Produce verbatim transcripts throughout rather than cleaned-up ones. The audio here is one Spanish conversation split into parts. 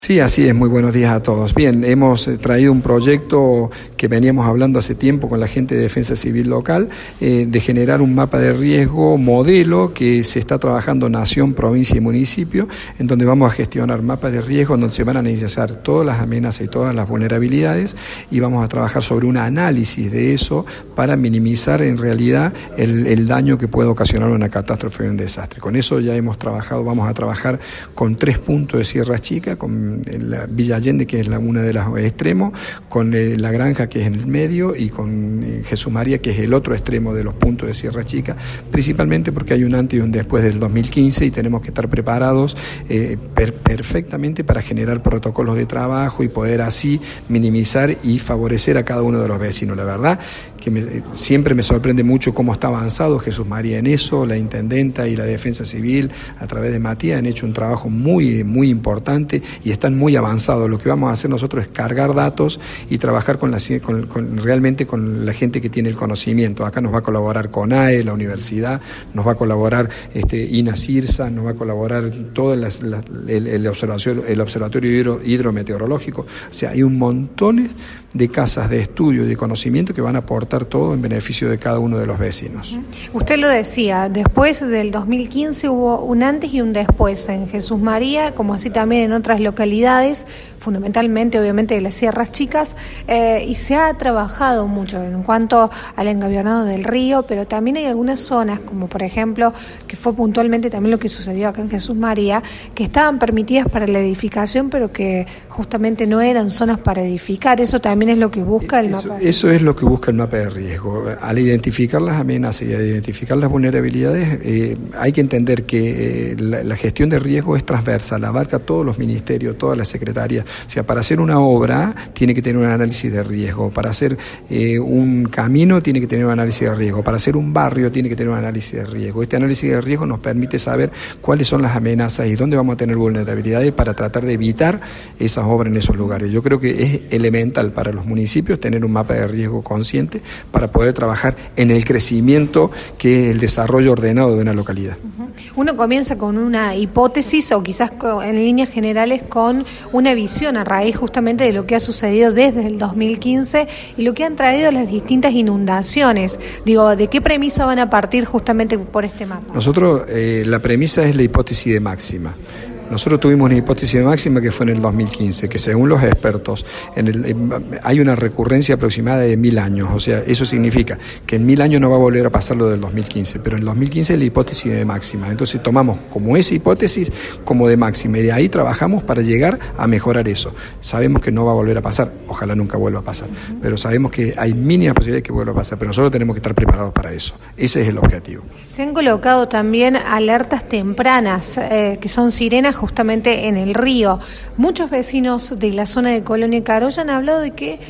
Sí, así es. Muy buenos días a todos. Bien, hemos traído un proyecto que veníamos hablando hace tiempo con la gente de Defensa Civil local, eh, de generar un mapa de riesgo modelo que se está trabajando nación, provincia y municipio, en donde vamos a gestionar mapas de riesgo, en donde se van a analizar todas las amenazas y todas las vulnerabilidades, y vamos a trabajar sobre un análisis de eso para minimizar en realidad el, el daño que puede ocasionar una catástrofe o un desastre. Con eso ya hemos trabajado, vamos a trabajar con tres puntos de Sierra Chica, con la Villa Allende, que es la, una de los extremos, con eh, La Granja, que es en el medio, y con eh, Jesús María, que es el otro extremo de los puntos de Sierra Chica, principalmente porque hay un antes y un después del dos mil quince y tenemos que estar preparados eh, per perfectamente para generar protocolos de trabajo y poder así minimizar y favorecer a cada uno de los vecinos. La verdad que me, siempre me sorprende mucho cómo está avanzado Jesús María en eso, la Intendenta y la Defensa Civil a través de Matías han hecho un trabajo muy, muy importante y están muy avanzados. Lo que vamos a hacer nosotros es cargar datos y trabajar con la, con, con, realmente con la gente que tiene el conocimiento. Acá nos va a colaborar CONAE, la universidad, nos va a colaborar este, INACIRSA, nos va a colaborar todo las, las, el, el observatorio, el observatorio hidro, hidrometeorológico. O sea, hay un montón de casas de estudio y de conocimiento que van a aportar todo en beneficio de cada uno de los vecinos. Usted lo decía, después del dos mil quince hubo un antes y un después en Jesús María, como así también en otras localidades, fundamentalmente obviamente de las Sierras Chicas, eh, y se ha trabajado mucho en cuanto al engavionado del río, pero también hay algunas zonas, como por ejemplo, que fue puntualmente también lo que sucedió acá en Jesús María, que estaban permitidas para la edificación, pero que justamente no eran zonas para edificar. Eso también es lo que busca el eso, mapa. Eso es lo que busca el mapa de riesgo. Al identificar las amenazas y al identificar las vulnerabilidades, eh, hay que entender que eh, la, la gestión de riesgo es transversal, abarca todos los ministerios, todas las secretarías. O sea, para hacer una obra tiene que tener un análisis de riesgo, para hacer eh, un camino tiene que tener un análisis de riesgo, para hacer un barrio tiene que tener un análisis de riesgo. Este análisis de riesgo nos permite saber cuáles son las amenazas y dónde vamos a tener vulnerabilidades para tratar de evitar esas obras en esos lugares. Yo creo que es elemental para los municipios tener un mapa de riesgo consciente para poder trabajar en el crecimiento que es el desarrollo ordenado de una localidad. Uno comienza con una hipótesis o quizás en líneas generales con una visión a raíz justamente de lo que ha sucedido desde el dos mil quince y lo que han traído las distintas inundaciones. Digo, ¿de qué premisa van a partir justamente por este mapa? Nosotros, eh, la premisa es la hipótesis de máxima. Nosotros tuvimos una hipótesis de máxima que fue en el dos mil quince, que según los expertos en el, en, hay una recurrencia aproximada de mil años. O sea, eso significa que en mil años no va a volver a pasar lo del dos mil quince, pero en el dos mil quince es la hipótesis de máxima. Entonces tomamos como esa hipótesis como de máxima y de ahí trabajamos para llegar a mejorar eso. Sabemos que no va a volver a pasar, ojalá nunca vuelva a pasar, uh-huh. pero sabemos que hay mínimas posibilidades que vuelva a pasar, pero nosotros tenemos que estar preparados para eso. Ese es el objetivo. Se han colocado también alertas tempranas, eh, que son sirenas justamente en el río. Muchos vecinos de la zona de Colonia Carolla han hablado de que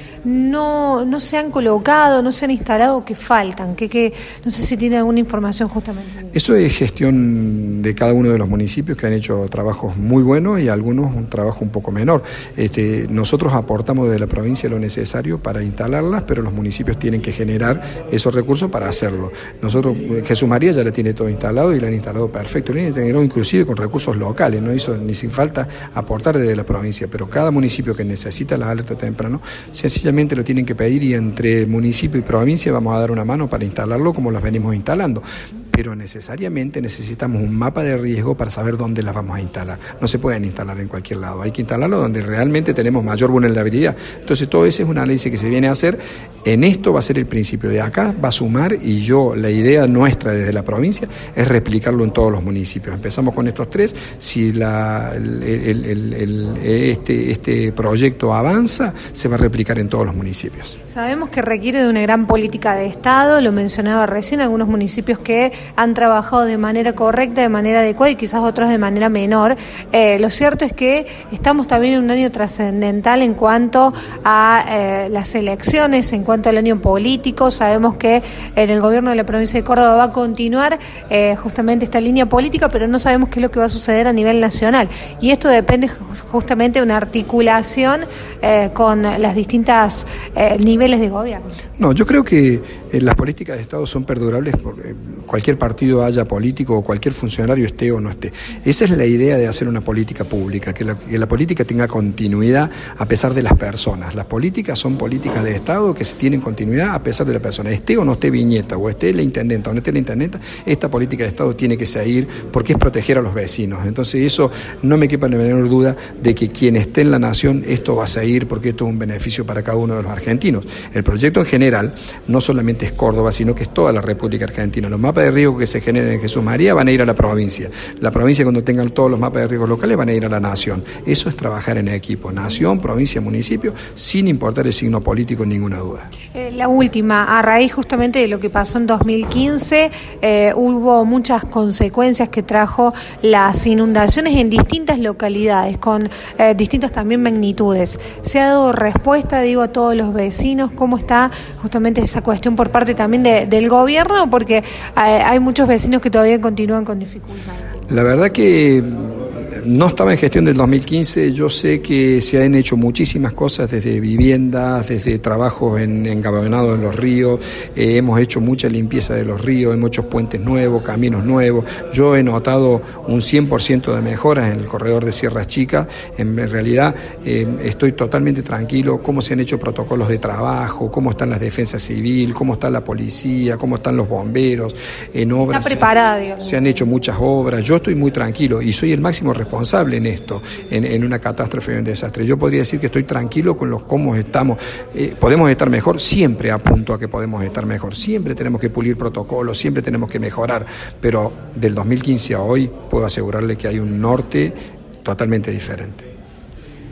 no, no se han colocado, no se han instalado, que faltan, que, que no sé si tiene alguna información justamente. Eso es gestión de cada uno de los municipios que han hecho trabajos muy buenos y algunos un trabajo un poco menor. Este, nosotros aportamos desde la provincia lo necesario para instalarlas, pero los municipios tienen que generar esos recursos para hacerlo. Nosotros, Jesús María ya le tiene todo instalado y lo han instalado perfecto, lo han integrado inclusive con recursos locales, no hizo ni sin falta aportar desde la provincia, pero cada municipio que necesita las alertas temprano, sencillamente lo tienen que pedir y entre municipio y provincia vamos a dar una mano para instalarlo como las venimos instalando. Pero necesariamente necesitamos un mapa de riesgo para saber dónde las vamos a instalar. No se pueden instalar en cualquier lado, hay que instalarlo donde realmente tenemos mayor vulnerabilidad. Entonces todo ese es un análisis que se viene a hacer. En esto va a ser el principio, de acá va a sumar y yo, la idea nuestra desde la provincia es replicarlo en todos los municipios. Empezamos con estos tres, si la, el, el, el, el, este, este proyecto avanza, se va a replicar en todos los municipios. Sabemos que requiere de una gran política de Estado, lo mencionaba recién, algunos municipios que han trabajado de manera correcta, de manera adecuada y quizás otros de manera menor. Eh, lo cierto es que estamos también en un año trascendental en cuanto a eh, las elecciones, en cuanto al año político. Sabemos que en el gobierno de la provincia de Córdoba va a continuar eh, justamente esta línea política, pero no sabemos qué es lo que va a suceder a nivel nacional. Y esto depende justamente de una articulación eh, con las distintas eh, niveles de gobierno. No, yo creo que eh, las políticas de Estado son perdurables por, eh, cualquier partido haya político o cualquier funcionario esté o no esté. Esa es la idea de hacer una política pública, que la, que la política tenga continuidad a pesar de las personas. Las políticas son políticas de Estado que se tienen continuidad a pesar de la persona. Esté o no esté Viñeta, o esté la intendenta o no esté la intendenta, esta política de Estado tiene que seguir porque es proteger a los vecinos. Entonces eso no me quepa la menor duda de que quien esté en la nación, esto va a seguir porque esto es un beneficio para cada uno de los argentinos. El proyecto en general no solamente es Córdoba, sino que es toda la República Argentina. Los mapas de riesgo que se generen en Jesús María van a ir a la provincia. La provincia, cuando tengan todos los mapas de riesgo locales, van a ir a la nación. Eso es trabajar en equipo, nación, provincia, municipio, sin importar el signo político, ninguna duda. Eh, la última, a raíz justamente de lo que pasó en dos mil quince, eh, hubo muchas consecuencias que trajo las inundaciones en distintas localidades, con eh, distintas también magnitudes. ¿Se ha dado respuesta, digo, a todos los vecinos? ¿Cómo está justamente esa cuestión por parte también de, del gobierno? Porque eh, hay muchos vecinos que todavía continúan con dificultades. La verdad que no estaba en gestión del dos mil quince, yo sé que se han hecho muchísimas cosas desde viviendas, desde trabajos en engabonados en los ríos, eh, hemos hecho mucha limpieza de los ríos, hemos hecho puentes nuevos, caminos nuevos. Yo he notado un cien por ciento de mejoras en el corredor de Sierra Chica. En realidad eh, estoy totalmente tranquilo cómo se han hecho protocolos de trabajo, cómo están las defensas civil, cómo está la policía, cómo están los bomberos, en obras. Está preparada, digamos. Se han hecho muchas obras, yo estoy muy tranquilo y soy el máximo responsable responsable en esto, en, en una catástrofe o un desastre. Yo podría decir que estoy tranquilo con los cómo estamos. Eh, ¿Podemos estar mejor? Siempre apunto a que podemos estar mejor. Siempre tenemos que pulir protocolos, siempre tenemos que mejorar, pero del dos mil quince a hoy puedo asegurarle que hay un norte totalmente diferente.